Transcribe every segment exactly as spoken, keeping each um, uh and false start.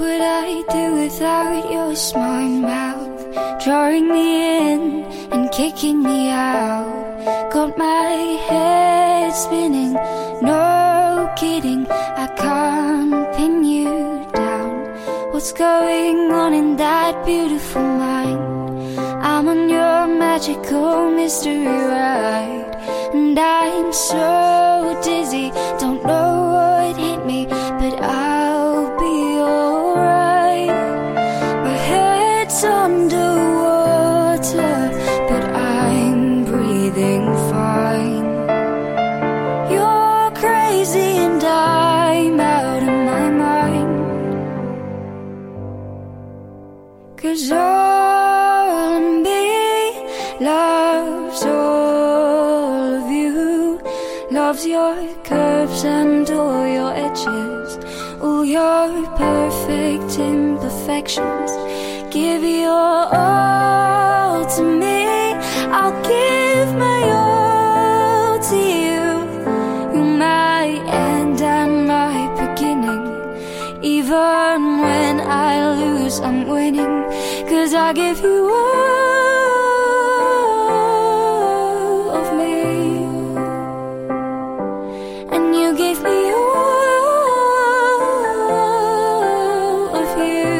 would I do without your smart mouth, drawing me in and kicking me out? Got my head spinning, no kidding, I can't pin you down. What's going on in that beautiful mind? I'm on your magical mystery ride, and I'm so dizzy, don't know what hit me, but I'll be alright. My head's underwater, but I'm breathing fine. You're crazy and I'm out of my mind, 'cause all of me loves all of you, loves your curves and all your edges, all your perfect imperfections. Give your all to me, I'll give my all to you. You're my end and my beginning, even when I lose I'm winning, 'cause I give you all of me, and you give me all of you.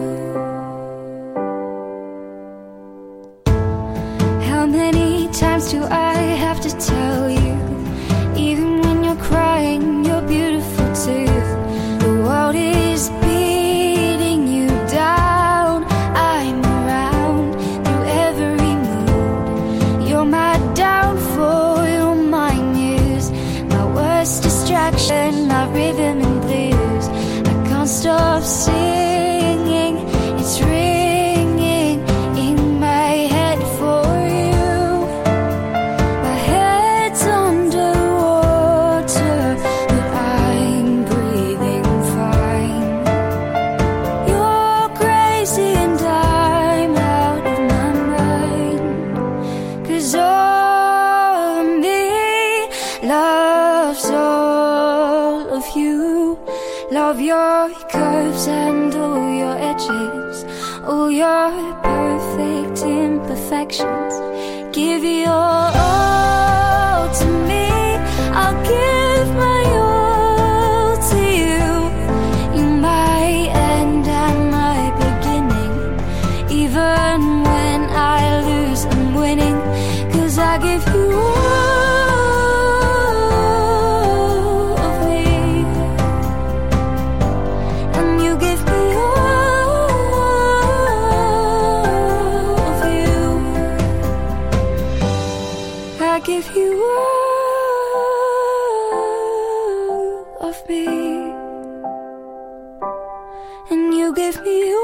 How many times do I have to tell you, even when you're crying, you're beautiful too? The world is beating you down, I'm around through every mood. You're my downfall, you're my muse, my worst distraction, my rhythm and blues. I can't stop singing, it's ringing in my head for you. My head's underwater, but I'm breathing fine. You're crazy and I'm out of my mind, 'cause all of me loves all of you, love your curves and all your edges, all your perfect imperfections. Give your all to me, I'll give my all to you. You're my end and my beginning, even when I lose I'm winning, 'cause I give you all of me, and you give me all of you. I give you all of me, and you give me